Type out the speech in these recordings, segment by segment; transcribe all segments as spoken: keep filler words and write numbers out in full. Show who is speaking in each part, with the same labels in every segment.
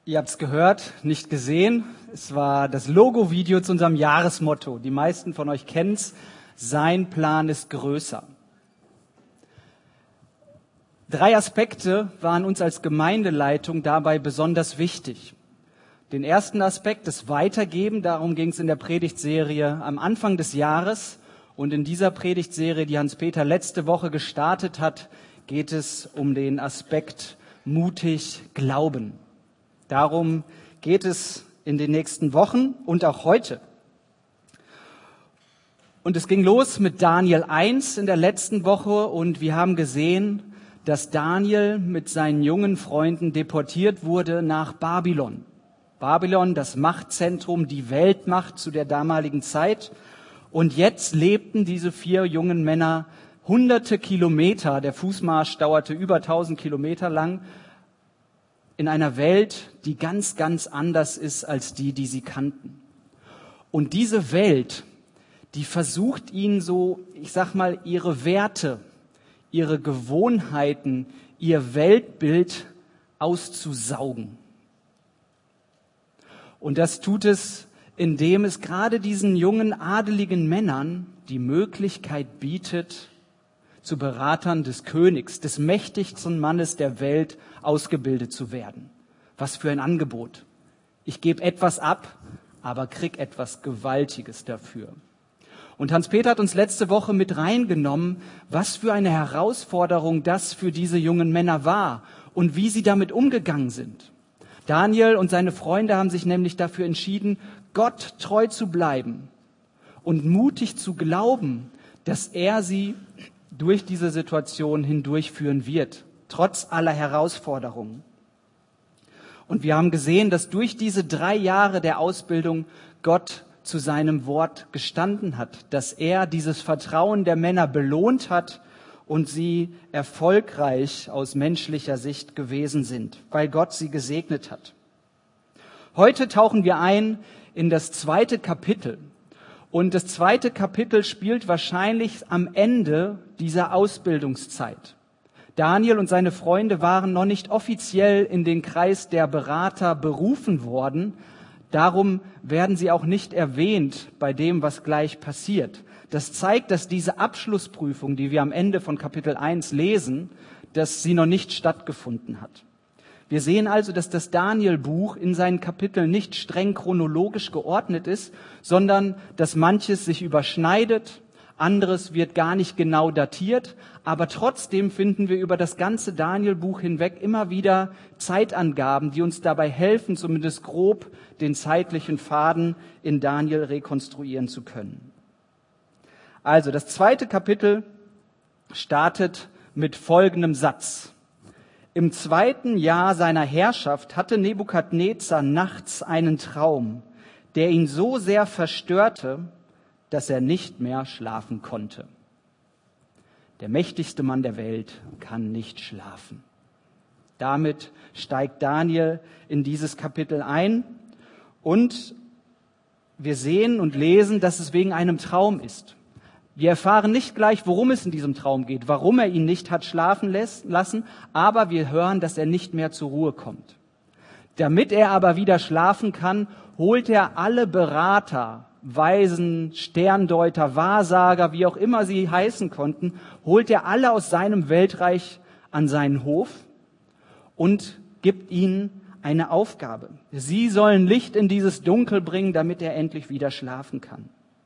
Speaker 1: Ihr habt es gehört, nicht gesehen. Es war das Logo-Video zu unserem Jahresmotto. Die meisten von euch kennen es. Sein Plan ist größer. Drei Aspekte waren uns als Gemeindeleitung dabei besonders wichtig. Den ersten Aspekt, das Weitergeben, darum ging es in der Predigtserie am Anfang des Jahres. Und in dieser Predigtserie, die Hans-Peter letzte Woche gestartet hat, geht es um den Aspekt mutig glauben. Darum geht es in den nächsten Wochen und auch heute. Und es ging los mit Daniel eins in der letzten Woche und wir haben gesehen, dass Daniel mit seinen jungen Freunden deportiert wurde nach Babylon. Babylon, das Machtzentrum, die Weltmacht zu der damaligen Zeit. Und jetzt lebten diese vier jungen Männer hunderte Kilometer, der Fußmarsch dauerte über tausend Kilometer lang, in einer Welt, die ganz, ganz anders ist als die, die sie kannten. Und diese Welt, die versucht ihnen so, ich sag mal, ihre Werte, ihre Gewohnheiten, ihr Weltbild auszusaugen. Und das tut es, indem es gerade diesen jungen, adeligen Männern die Möglichkeit bietet, zu Beratern des Königs, des mächtigsten Mannes der Welt ausgebildet zu werden. Was für ein Angebot. Ich gebe etwas ab, aber krieg etwas Gewaltiges dafür. Und Hans-Peter hat uns letzte Woche mit reingenommen, was für eine Herausforderung das für diese jungen Männer war und wie sie damit umgegangen sind. Daniel und seine Freunde haben sich nämlich dafür entschieden, Gott treu zu bleiben und mutig zu glauben, dass er sie durch diese Situation hindurchführen wird, trotz aller Herausforderungen. Und wir haben gesehen, dass durch diese drei Jahre der Ausbildung Gott zu seinem Wort gestanden hat, dass er dieses Vertrauen der Männer belohnt hat und sie erfolgreich aus menschlicher Sicht gewesen sind, weil Gott sie gesegnet hat. Heute tauchen wir ein in das zweite Kapitel. Und das zweite Kapitel spielt wahrscheinlich am Ende dieser Ausbildungszeit. Daniel und seine Freunde waren noch nicht offiziell in den Kreis der Berater berufen worden. Darum werden sie auch nicht erwähnt bei dem, was gleich passiert. Das zeigt, dass diese Abschlussprüfung, die wir am Ende von Kapitel eins lesen, dass sie noch nicht stattgefunden hat. Wir sehen also, dass das Daniel-Buch in seinen Kapiteln nicht streng chronologisch geordnet ist, sondern dass manches sich überschneidet, anderes wird gar nicht genau datiert, aber trotzdem finden wir über das ganze Daniel-Buch hinweg immer wieder Zeitangaben, die uns dabei helfen, zumindest grob den zeitlichen Faden in Daniel rekonstruieren zu können. Also das zweite Kapitel startet mit folgendem Satz. Im zweiten Jahr seiner Herrschaft hatte Nebukadnezar nachts einen Traum, der ihn so sehr verstörte, dass er nicht mehr schlafen konnte. Der mächtigste Mann der Welt kann nicht schlafen. Damit steigt Daniel in dieses Kapitel ein und wir sehen und lesen, dass es wegen einem Traum ist. Wir erfahren nicht gleich, worum es in diesem Traum geht, warum er ihn nicht hat schlafen lassen, aber wir hören, dass er nicht mehr zur Ruhe kommt. Damit er aber wieder schlafen kann, holt er alle Berater, Weisen, Sterndeuter, Wahrsager, wie auch immer sie heißen konnten, holt er alle aus seinem Weltreich an seinen Hof und gibt ihnen eine Aufgabe. Sie sollen Licht in dieses Dunkel bringen, damit er endlich wieder schlafen kann.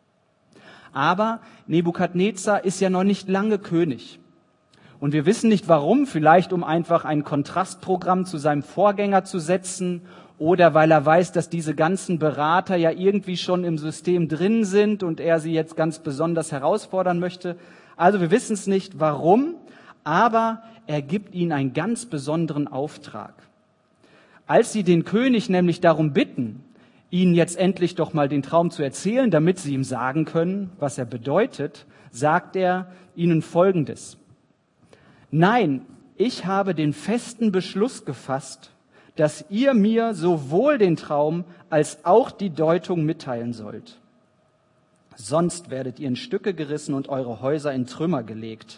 Speaker 1: Aber Nebukadnezar ist ja noch nicht lange König. Und wir wissen nicht warum, vielleicht um einfach ein Kontrastprogramm zu seinem Vorgänger zu setzen oder weil er weiß, dass diese ganzen Berater ja irgendwie schon im System drin sind und er sie jetzt ganz besonders herausfordern möchte. Also wir wissen es nicht warum, aber er gibt ihnen einen ganz besonderen Auftrag. Als sie den König nämlich darum bitten, ihnen jetzt endlich doch mal den Traum zu erzählen, damit sie ihm sagen können, was er bedeutet, sagt er ihnen Folgendes. Nein, ich habe den festen Beschluss gefasst, dass ihr mir sowohl den Traum als auch die Deutung mitteilen sollt. Sonst werdet ihr in Stücke gerissen und eure Häuser in Trümmer gelegt.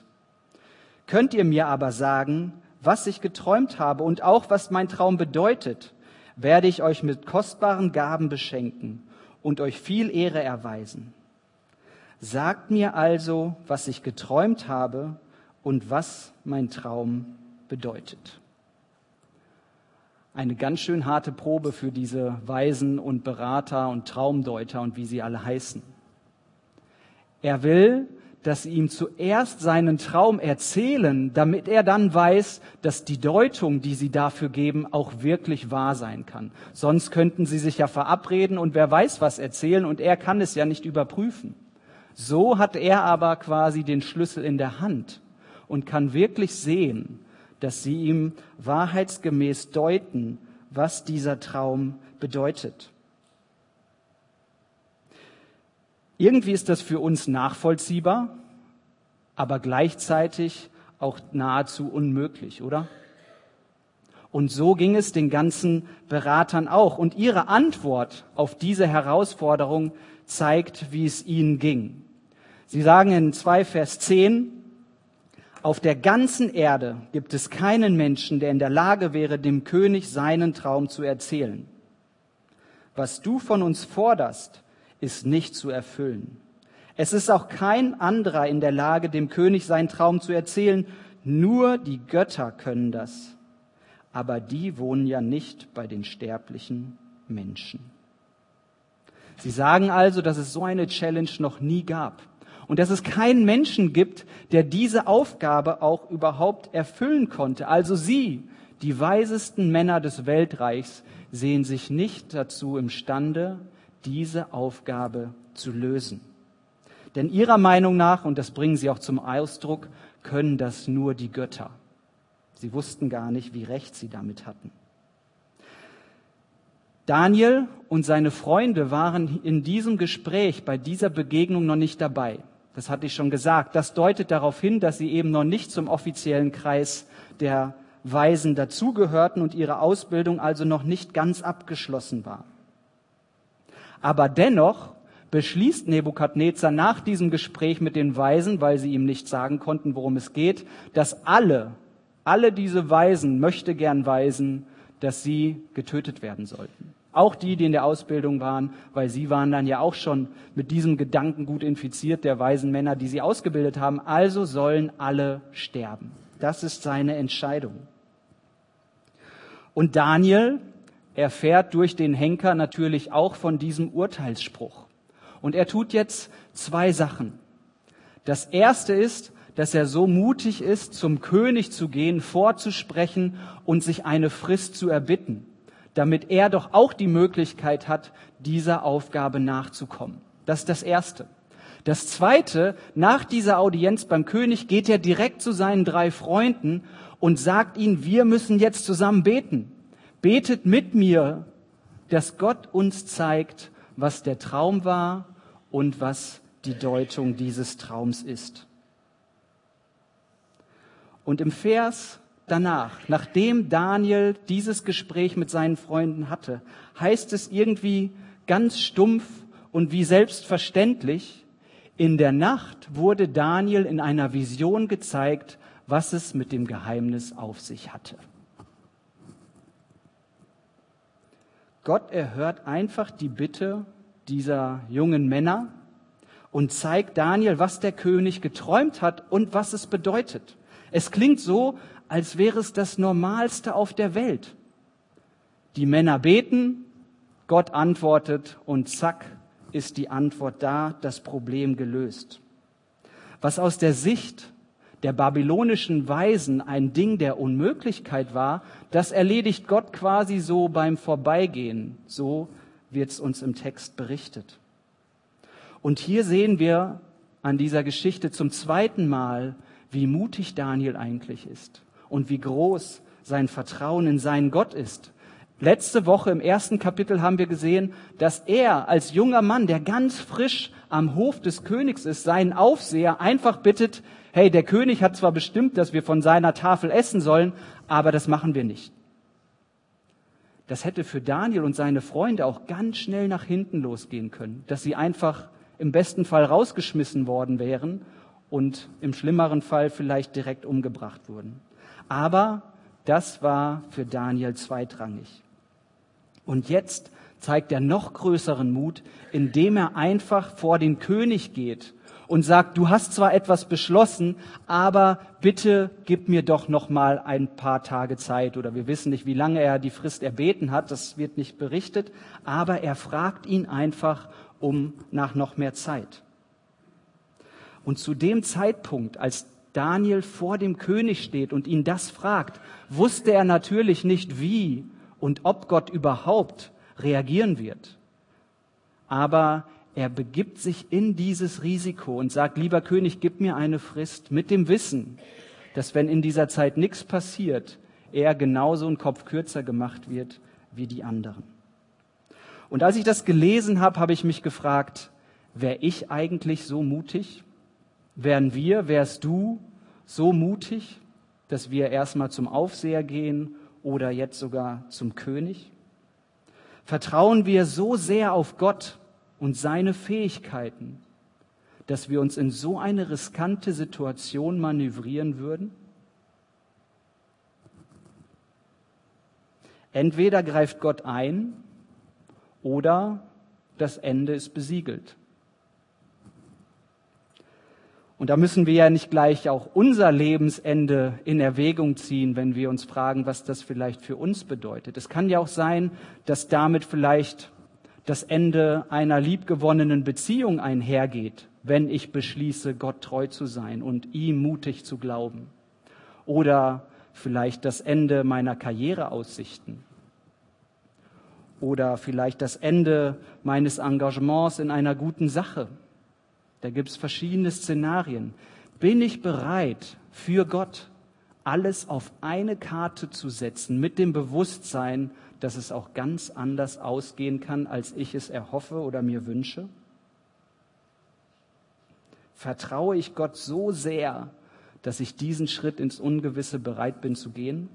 Speaker 1: Könnt ihr mir aber sagen, was ich geträumt habe und auch was mein Traum bedeutet, werde ich euch mit kostbaren Gaben beschenken und euch viel Ehre erweisen. Sagt mir also, was ich geträumt habe und was mein Traum bedeutet. Eine ganz schön harte Probe für diese Weisen und Berater und Traumdeuter und wie sie alle heißen. Er will, dass sie ihm zuerst seinen Traum erzählen, damit er dann weiß, dass die Deutung, die sie dafür geben, auch wirklich wahr sein kann. Sonst könnten sie sich ja verabreden und wer weiß was erzählen und er kann es ja nicht überprüfen. So hat er aber quasi den Schlüssel in der Hand und kann wirklich sehen, dass sie ihm wahrheitsgemäß deuten, was dieser Traum bedeutet. Irgendwie ist das für uns nachvollziehbar, aber gleichzeitig auch nahezu unmöglich, oder? Und so ging es den ganzen Beratern auch. Und ihre Antwort auf diese Herausforderung zeigt, wie es ihnen ging. Sie sagen in zwei Vers zehn, auf der ganzen Erde gibt es keinen Menschen, der in der Lage wäre, dem König seinen Traum zu erzählen. Was du von uns forderst, ist nicht zu erfüllen. Es ist auch kein anderer in der Lage, dem König seinen Traum zu erzählen. Nur die Götter können das. Aber die wohnen ja nicht bei den sterblichen Menschen. Sie sagen also, dass es so eine Challenge noch nie gab. Und dass es keinen Menschen gibt, der diese Aufgabe auch überhaupt erfüllen konnte. Also sie, die weisesten Männer des Weltreichs, sehen sich nicht dazu imstande, diese Aufgabe zu lösen. Denn ihrer Meinung nach, und das bringen sie auch zum Ausdruck, können das nur die Götter. Sie wussten gar nicht, wie recht sie damit hatten. Daniel und seine Freunde waren in diesem Gespräch, bei dieser Begegnung noch nicht dabei. Das hatte ich schon gesagt. Das deutet darauf hin, dass sie eben noch nicht zum offiziellen Kreis der Weisen dazugehörten und ihre Ausbildung also noch nicht ganz abgeschlossen war. Aber dennoch beschließt Nebukadnezar nach diesem Gespräch mit den Weisen, weil sie ihm nicht sagen konnten, worum es geht, dass alle, alle diese Weisen, möchtegern Weisen, dass sie getötet werden sollten. Auch die, die in der Ausbildung waren, weil sie waren dann ja auch schon mit diesem Gedanken gut infiziert, der weisen Männer, die sie ausgebildet haben. Also sollen alle sterben. Das ist seine Entscheidung. Und Daniel erfährt durch den Henker natürlich auch von diesem Urteilsspruch. Und er tut jetzt zwei Sachen. Das erste ist, dass er so mutig ist, zum König zu gehen, vorzusprechen und sich eine Frist zu erbitten, damit er doch auch die Möglichkeit hat, dieser Aufgabe nachzukommen. Das ist das Erste. Das Zweite, nach dieser Audienz beim König geht er direkt zu seinen drei Freunden und sagt ihnen, wir müssen jetzt zusammen beten. Betet mit mir, dass Gott uns zeigt, was der Traum war und was die Deutung dieses Traums ist. Und im Vers danach, nachdem Daniel dieses Gespräch mit seinen Freunden hatte, heißt es irgendwie ganz stumpf und wie selbstverständlich, in der Nacht wurde Daniel in einer Vision gezeigt, was es mit dem Geheimnis auf sich hatte. Gott erhört einfach die Bitte dieser jungen Männer und zeigt Daniel, was der König geträumt hat und was es bedeutet. Es klingt so, als wäre es das Normalste auf der Welt. Die Männer beten, Gott antwortet und zack, ist die Antwort da, das Problem gelöst. Was aus der Sicht der babylonischen Weisen ein Ding der Unmöglichkeit war, das erledigt Gott quasi so beim Vorbeigehen. So wird es uns im Text berichtet. Und hier sehen wir an dieser Geschichte zum zweiten Mal, wie mutig Daniel eigentlich ist und wie groß sein Vertrauen in seinen Gott ist. Letzte Woche im ersten Kapitel haben wir gesehen, dass er als junger Mann, der ganz frisch am Hof des Königs ist, seinen Aufseher einfach bittet, hey, der König hat zwar bestimmt, dass wir von seiner Tafel essen sollen, aber das machen wir nicht. Das hätte für Daniel und seine Freunde auch ganz schnell nach hinten losgehen können, dass sie einfach im besten Fall rausgeschmissen worden wären und im schlimmeren Fall vielleicht direkt umgebracht wurden. Aber das war für Daniel zweitrangig. Und jetzt zeigt er noch größeren Mut, indem er einfach vor den König geht und sagt, du hast zwar etwas beschlossen, aber bitte gib mir doch noch mal ein paar Tage Zeit. Oder wir wissen nicht, wie lange er die Frist erbeten hat, das wird nicht berichtet, aber er fragt ihn einfach um nach noch mehr Zeit. Und zu dem Zeitpunkt, als Daniel vor dem König steht und ihn das fragt, wusste er natürlich nicht, wie und ob Gott überhaupt reagieren wird. Aber er begibt sich in dieses Risiko und sagt, lieber König, gib mir eine Frist, mit dem Wissen, dass wenn in dieser Zeit nichts passiert, er genauso einen Kopf kürzer gemacht wird wie die anderen. Und als ich das gelesen habe, habe ich mich gefragt, wäre ich eigentlich so mutig? Wären wir, wärst du so mutig, dass wir erstmal zum Aufseher gehen oder jetzt sogar zum König? Vertrauen wir so sehr auf Gott und seine Fähigkeiten, dass wir uns in so eine riskante Situation manövrieren würden? Entweder greift Gott ein oder das Ende ist besiegelt. Und da müssen wir ja nicht gleich auch unser Lebensende in Erwägung ziehen, wenn wir uns fragen, was das vielleicht für uns bedeutet. Es kann ja auch sein, dass damit vielleicht das Ende einer liebgewonnenen Beziehung einhergeht, wenn ich beschließe, Gott treu zu sein und ihm mutig zu glauben. Oder vielleicht das Ende meiner Karriereaussichten. Oder vielleicht das Ende meines Engagements in einer guten Sache. Da gibt es verschiedene Szenarien. Bin ich bereit, für Gott alles auf eine Karte zu setzen, mit dem Bewusstsein, dass es auch ganz anders ausgehen kann, als ich es erhoffe oder mir wünsche? Vertraue ich Gott so sehr, dass ich diesen Schritt ins Ungewisse bereit bin zu gehen?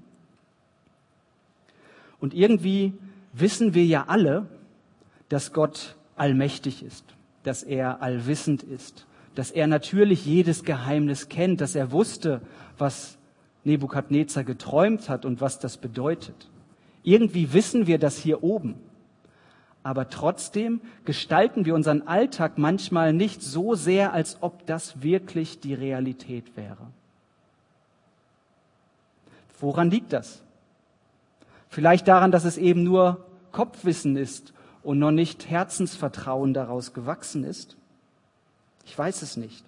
Speaker 1: Und irgendwie wissen wir ja alle, dass Gott allmächtig ist, dass er allwissend ist, dass er natürlich jedes Geheimnis kennt, dass er wusste, was Nebukadnezar geträumt hat und was das bedeutet. Irgendwie wissen wir das hier oben. Aber trotzdem gestalten wir unseren Alltag manchmal nicht so sehr, als ob das wirklich die Realität wäre. Woran liegt das? Vielleicht daran, dass es eben nur Kopfwissen ist und noch nicht Herzensvertrauen daraus gewachsen ist? Ich weiß es nicht.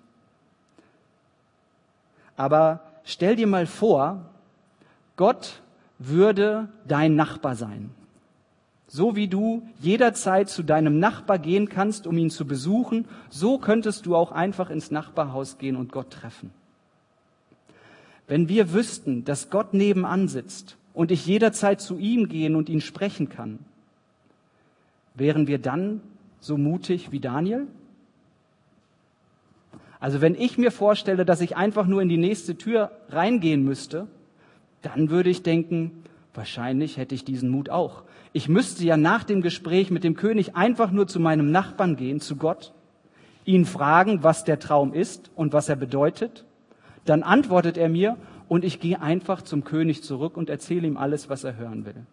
Speaker 1: Aber stell dir mal vor, Gott würde dein Nachbar sein. So wie du jederzeit zu deinem Nachbar gehen kannst, um ihn zu besuchen, so könntest du auch einfach ins Nachbarhaus gehen und Gott treffen. Wenn wir wüssten, dass Gott nebenan sitzt und ich jederzeit zu ihm gehen und ihn sprechen kann, wären wir dann so mutig wie Daniel? Also wenn ich mir vorstelle, dass ich einfach nur in die nächste Tür reingehen müsste, dann würde ich denken, wahrscheinlich hätte ich diesen Mut auch. Ich müsste ja nach dem Gespräch mit dem König einfach nur zu meinem Nachbarn gehen, zu Gott, ihn fragen, was der Traum ist und was er bedeutet. Dann antwortet er mir und ich gehe einfach zum König zurück und erzähle ihm alles, was er hören will.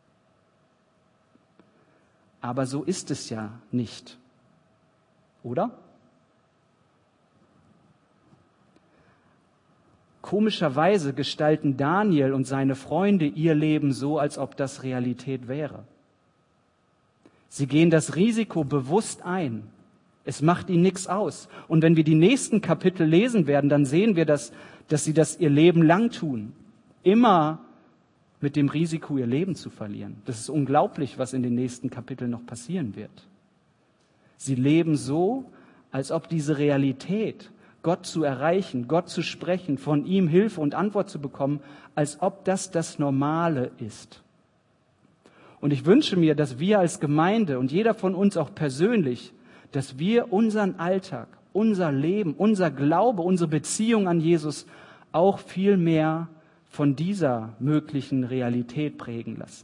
Speaker 1: Aber so ist es ja nicht, oder? Komischerweise gestalten Daniel und seine Freunde ihr Leben so, als ob das Realität wäre. Sie gehen das Risiko bewusst ein. Es macht ihnen nichts aus. Und wenn wir die nächsten Kapitel lesen werden, dann sehen wir, dass, dass sie das ihr Leben lang tun. Immer mit dem Risiko, ihr Leben zu verlieren. Das ist unglaublich, was in den nächsten Kapiteln noch passieren wird. Sie leben so, als ob diese Realität, Gott zu erreichen, Gott zu sprechen, von ihm Hilfe und Antwort zu bekommen, als ob das das Normale ist. Und ich wünsche mir, dass wir als Gemeinde und jeder von uns auch persönlich, dass wir unseren Alltag, unser Leben, unser Glaube, unsere Beziehung an Jesus auch viel mehr von dieser möglichen Realität prägen lassen.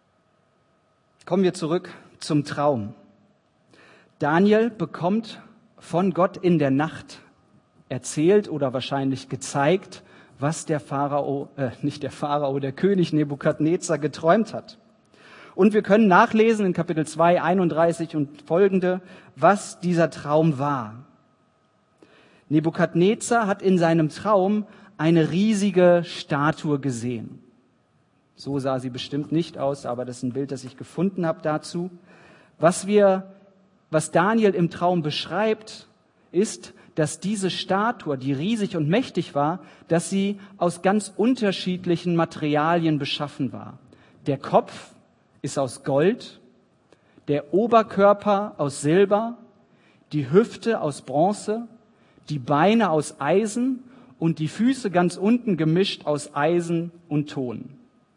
Speaker 1: Kommen wir zurück zum Traum. Daniel bekommt von Gott in der Nacht erzählt oder wahrscheinlich gezeigt, was der Pharao, äh, nicht der Pharao, der König Nebukadnezar geträumt hat. Und wir können nachlesen in Kapitel zwei, einunddreißig und folgende, was dieser Traum war. Nebukadnezar hat in seinem Traum eine riesige Statue gesehen. So sah sie bestimmt nicht aus, aber das ist ein Bild, das ich gefunden habe dazu. Was wir, was Daniel im Traum beschreibt, ist, dass diese Statue, die riesig und mächtig war, dass sie aus ganz unterschiedlichen Materialien beschaffen war. Der Kopf ist aus Gold, der Oberkörper aus Silber, die Hüfte aus Bronze, die Beine aus Eisen und die Füße ganz unten gemischt aus Eisen und Ton.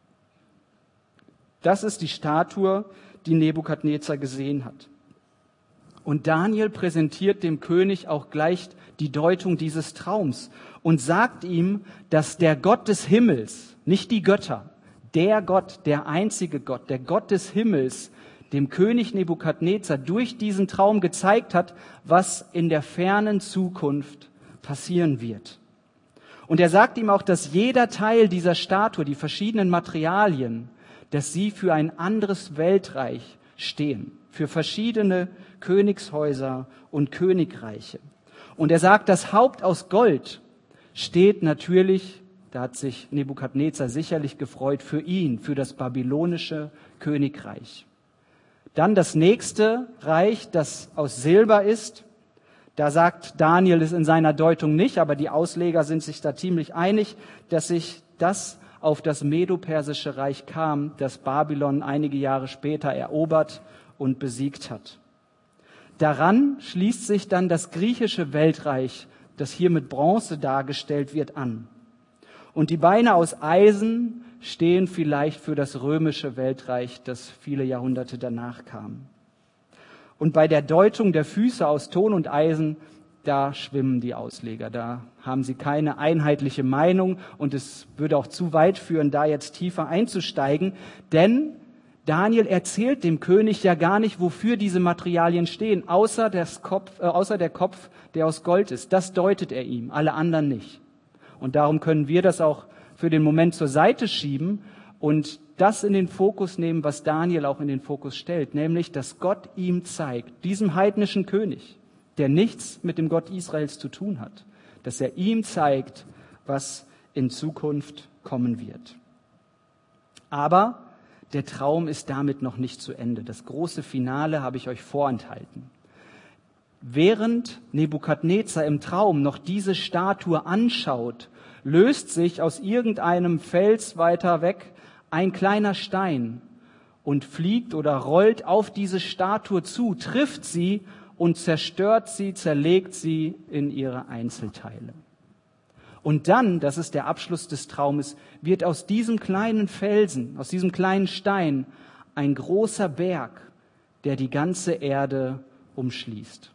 Speaker 1: Das ist die Statue, die Nebukadnezar gesehen hat. Und Daniel präsentiert dem König auch gleich die Deutung dieses Traums und sagt ihm, dass der Gott des Himmels, nicht die Götter, der Gott, der einzige Gott, der Gott des Himmels, dem König Nebukadnezar durch diesen Traum gezeigt hat, was in der fernen Zukunft passieren wird. Und er sagt ihm auch, dass jeder Teil dieser Statue, die verschiedenen Materialien, dass sie für ein anderes Weltreich stehen, für verschiedene Königshäuser und Königreiche. Und er sagt, das Haupt aus Gold steht natürlich, da hat sich Nebukadnezar sicherlich gefreut, für ihn, für das babylonische Königreich. Dann das nächste Reich, das aus Silber ist. Da sagt Daniel es in seiner Deutung nicht, aber die Ausleger sind sich da ziemlich einig, dass sich das auf das Medo-Persische Reich kam, das Babylon einige Jahre später erobert und besiegt hat. Daran schließt sich dann das griechische Weltreich, das hier mit Bronze dargestellt wird, an. Und die Beine aus Eisen stehen vielleicht für das römische Weltreich, das viele Jahrhunderte danach kam. Und bei der Deutung der Füße aus Ton und Eisen, da schwimmen die Ausleger, da haben sie keine einheitliche Meinung und es würde auch zu weit führen, da jetzt tiefer einzusteigen, denn Daniel erzählt dem König ja gar nicht, wofür diese Materialien stehen, außer, das Kopf, äh, außer der Kopf, der aus Gold ist. Das deutet er ihm, alle anderen nicht. Und darum können wir das auch für den Moment zur Seite schieben und das in den Fokus nehmen, was Daniel auch in den Fokus stellt, nämlich, dass Gott ihm zeigt, diesem heidnischen König, der nichts mit dem Gott Israels zu tun hat, dass er ihm zeigt, was in Zukunft kommen wird. Aber der Traum ist damit noch nicht zu Ende. Das große Finale habe ich euch vorenthalten. Während Nebukadnezar im Traum noch diese Statue anschaut, löst sich aus irgendeinem Fels weiter weg ein kleiner Stein und fliegt oder rollt auf diese Statue zu, trifft sie und zerstört sie, zerlegt sie in ihre Einzelteile. Und dann, das ist der Abschluss des Traumes, wird aus diesem kleinen Felsen, aus diesem kleinen Stein ein großer Berg, der die ganze Erde umschließt.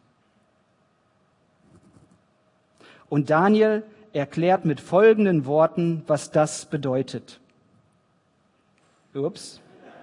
Speaker 1: Und Daniel erklärt mit folgenden Worten, was das bedeutet. Ups.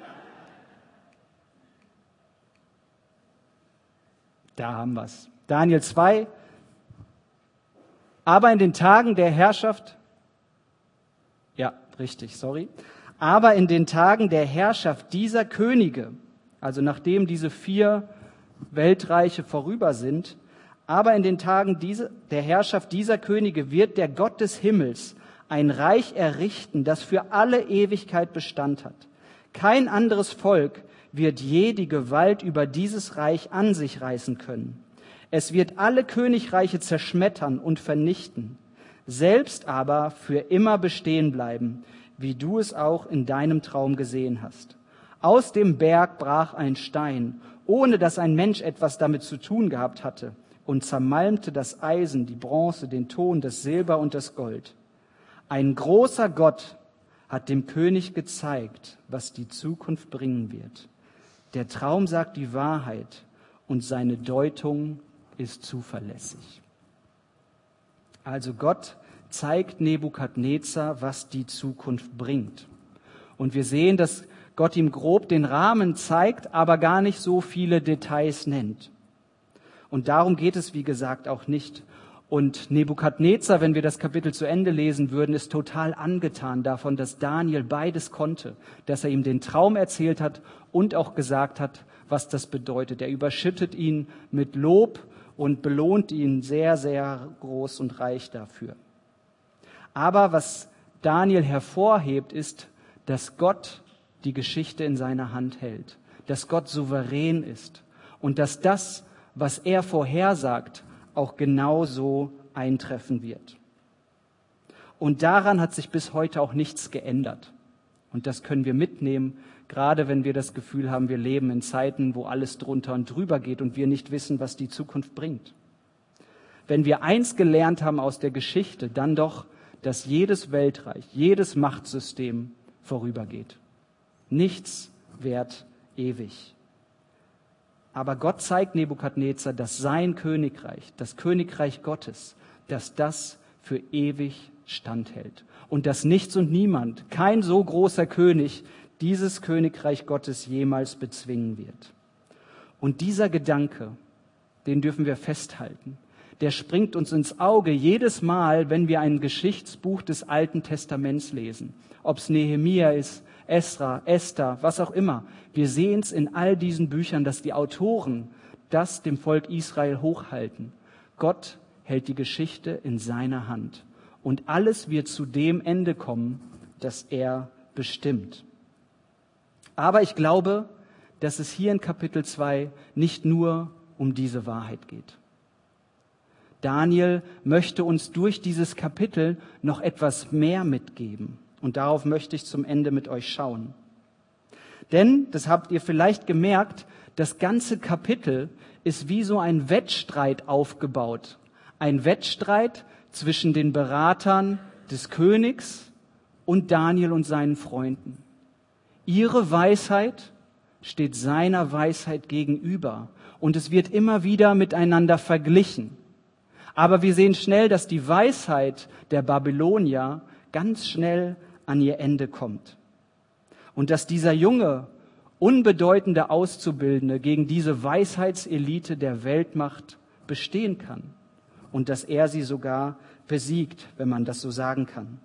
Speaker 1: Da haben wir es. Daniel zwei. Aber in den Tagen der Herrschaft, ja, richtig, sorry. Aber in den Tagen der Herrschaft dieser Könige, also nachdem diese vier Weltreiche vorüber sind, aber in den Tagen diese, der Herrschaft dieser Könige wird der Gott des Himmels ein Reich errichten, das für alle Ewigkeit Bestand hat. Kein anderes Volk wird je die Gewalt über dieses Reich an sich reißen können. Es wird alle Königreiche zerschmettern und vernichten, selbst aber für immer bestehen bleiben, wie du es auch in deinem Traum gesehen hast. Aus dem Berg brach ein Stein, ohne dass ein Mensch etwas damit zu tun gehabt hatte, und zermalmte das Eisen, die Bronze, den Ton, das Silber und das Gold. Ein großer Gott hat dem König gezeigt, was die Zukunft bringen wird. Der Traum sagt die Wahrheit und seine Deutung ist zuverlässig. Also Gott zeigt Nebukadnezar, was die Zukunft bringt. Und wir sehen, dass Gott ihm grob den Rahmen zeigt, aber gar nicht so viele Details nennt. Und darum geht es, wie gesagt, auch nicht. Und Nebukadnezar, wenn wir das Kapitel zu Ende lesen würden, ist total angetan davon, dass Daniel beides konnte, dass er ihm den Traum erzählt hat und auch gesagt hat, was das bedeutet. Er überschüttet ihn mit Lob und belohnt ihn sehr, sehr groß und reich dafür. Aber was Daniel hervorhebt, ist, dass Gott die Geschichte in seiner Hand hält, dass Gott souverän ist und dass das, was er vorhersagt, auch genauso eintreffen wird. Und daran hat sich bis heute auch nichts geändert. Und das können wir mitnehmen, gerade wenn wir das Gefühl haben, wir leben in Zeiten, wo alles drunter und drüber geht und wir nicht wissen, was die Zukunft bringt. Wenn wir eins gelernt haben aus der Geschichte, dann doch, dass jedes Weltreich, jedes Machtsystem vorübergeht. Nichts währt ewig. Aber Gott zeigt Nebukadnezar, dass sein Königreich, das Königreich Gottes, dass das für ewig standhält. Und dass nichts und niemand, kein so großer König, dieses Königreich Gottes jemals bezwingen wird. Und dieser Gedanke, den dürfen wir festhalten. Der springt uns ins Auge jedes Mal, wenn wir ein Geschichtsbuch des Alten Testaments lesen. Ob es Nehemia ist, Esra, Esther, was auch immer. Wir sehen es in all diesen Büchern, dass die Autoren das dem Volk Israel hochhalten. Gott hält die Geschichte in seiner Hand. Und alles wird zu dem Ende kommen, das er bestimmt. Aber ich glaube, dass es hier in Kapitel zwei nicht nur um diese Wahrheit geht. Daniel möchte uns durch dieses Kapitel noch etwas mehr mitgeben. Und darauf möchte ich zum Ende mit euch schauen. Denn, das habt ihr vielleicht gemerkt, das ganze Kapitel ist wie so ein Wettstreit aufgebaut. Ein Wettstreit zwischen den Beratern des Königs und Daniel und seinen Freunden. Ihre Weisheit steht seiner Weisheit gegenüber. Und es wird immer wieder miteinander verglichen. Aber wir sehen schnell, dass die Weisheit der Babylonier ganz schnell an ihr Ende kommt. Und dass dieser junge, unbedeutende Auszubildende gegen diese Weisheitselite der Weltmacht bestehen kann. Und dass er sie sogar besiegt, wenn man das so sagen kann.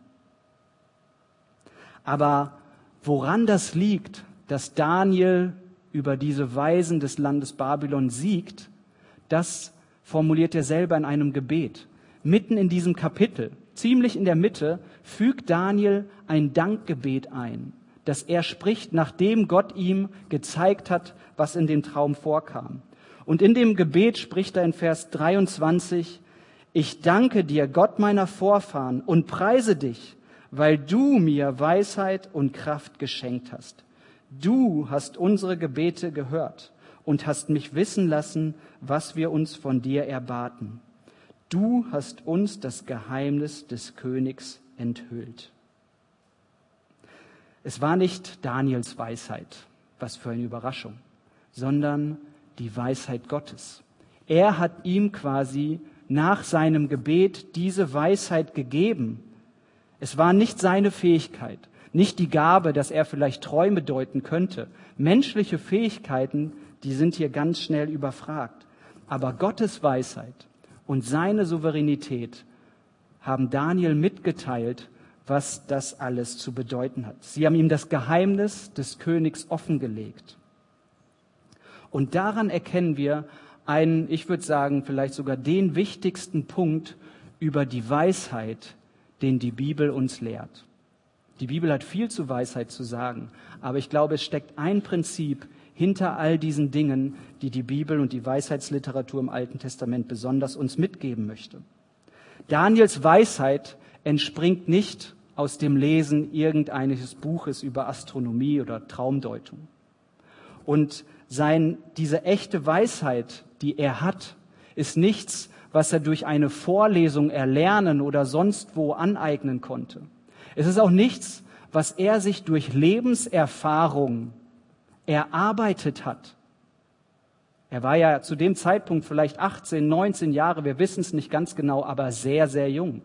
Speaker 1: Aber woran das liegt, dass Daniel über diese Weisen des Landes Babylon siegt, das formuliert er selber in einem Gebet. Mitten in diesem Kapitel, ziemlich in der Mitte, fügt Daniel ein Dankgebet ein, das er spricht, nachdem Gott ihm gezeigt hat, was in dem Traum vorkam. Und in dem Gebet spricht er in Vers dreiundzwanzig, ich danke dir, Gott meiner Vorfahren, und preise dich, weil du mir Weisheit und Kraft geschenkt hast. Du hast unsere Gebete gehört und hast mich wissen lassen, was wir uns von dir erbaten. Du hast uns das Geheimnis des Königs enthüllt. Es war nicht Daniels Weisheit, was für eine Überraschung, sondern die Weisheit Gottes. Er hat ihm quasi nach seinem Gebet diese Weisheit gegeben. Es war nicht seine Fähigkeit, nicht die Gabe, dass er vielleicht Träume deuten könnte. Menschliche Fähigkeiten, die sind hier ganz schnell überfragt. Aber Gottes Weisheit und seine Souveränität haben Daniel mitgeteilt, was das alles zu bedeuten hat. Sie haben ihm das Geheimnis des Königs offengelegt. Und daran erkennen wir einen, ich würde sagen, vielleicht sogar den wichtigsten Punkt über die Weisheit, den die Bibel uns lehrt. Die Bibel hat viel zu Weisheit zu sagen, aber ich glaube, es steckt ein Prinzip hinter all diesen Dingen, die die Bibel und die Weisheitsliteratur im Alten Testament besonders uns mitgeben möchte. Daniels Weisheit entspringt nicht aus dem Lesen irgendeines Buches über Astronomie oder Traumdeutung. Und sein, diese echte Weisheit, die er hat, ist nichts, was er durch eine Vorlesung erlernen oder sonst wo aneignen konnte. Es ist auch nichts, was er sich durch Lebenserfahrung erarbeitet hat. Er war ja zu dem Zeitpunkt vielleicht achtzehn, neunzehn Jahre, wir wissen es nicht ganz genau, aber sehr, sehr jung.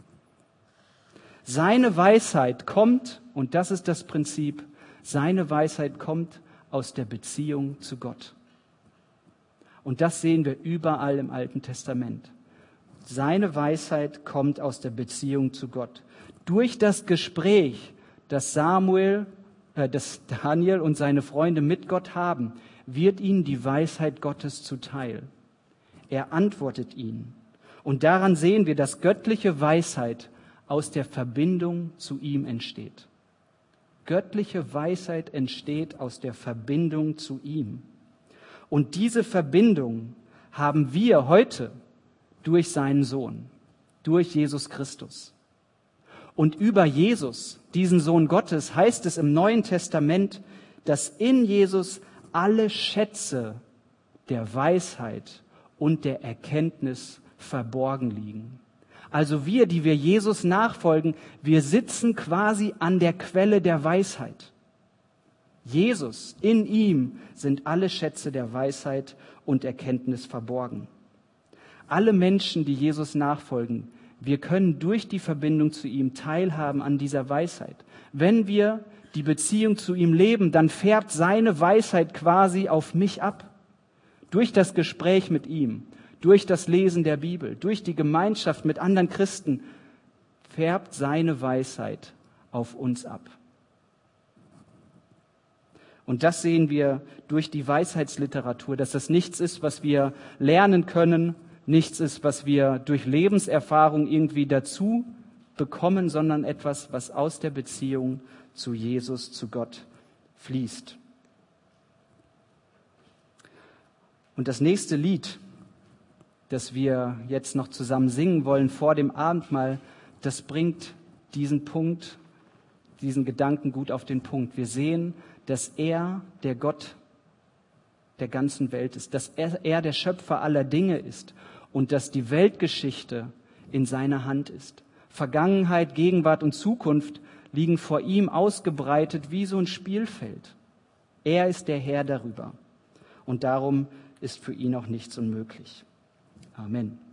Speaker 1: Seine Weisheit kommt, und das ist das Prinzip, seine Weisheit kommt aus der Beziehung zu Gott. Und das sehen wir überall im Alten Testament. Seine Weisheit kommt aus der Beziehung zu Gott. Durch das Gespräch, das Samuel, äh, das Daniel und seine Freunde mit Gott haben, wird ihnen die Weisheit Gottes zuteil. Er antwortet ihnen. Und daran sehen wir, dass göttliche Weisheit aus der Verbindung zu ihm entsteht. Göttliche Weisheit entsteht aus der Verbindung zu ihm. Und diese Verbindung haben wir heute durch seinen Sohn, durch Jesus Christus. Und über Jesus, diesen Sohn Gottes, heißt es im Neuen Testament, dass in Jesus alle Schätze der Weisheit und der Erkenntnis verborgen liegen. Also wir, die wir Jesus nachfolgen, wir sitzen quasi an der Quelle der Weisheit. Jesus, in ihm sind alle Schätze der Weisheit und Erkenntnis verborgen. Alle Menschen, die Jesus nachfolgen, wir können durch die Verbindung zu ihm teilhaben an dieser Weisheit. Wenn wir die Beziehung zu ihm leben, dann färbt seine Weisheit quasi auf mich ab. Durch das Gespräch mit ihm, durch das Lesen der Bibel, durch die Gemeinschaft mit anderen Christen färbt seine Weisheit auf uns ab. Und das sehen wir durch die Weisheitsliteratur, dass das nichts ist, was wir lernen können, nichts ist, was wir durch Lebenserfahrung irgendwie dazu bekommen, sondern etwas, was aus der Beziehung zu Jesus, zu Gott fließt. Und das nächste Lied, das wir jetzt noch zusammen singen wollen vor dem Abendmahl, das bringt diesen Punkt, diesen Gedanken gut auf den Punkt. Wir sehen, dass er der Gott der ganzen Welt ist, dass er, er der Schöpfer aller Dinge ist und dass die Weltgeschichte in seiner Hand ist. Vergangenheit, Gegenwart und Zukunft liegen vor ihm ausgebreitet wie so ein Spielfeld. Er ist der Herr darüber und darum ist für ihn auch nichts unmöglich. Amen.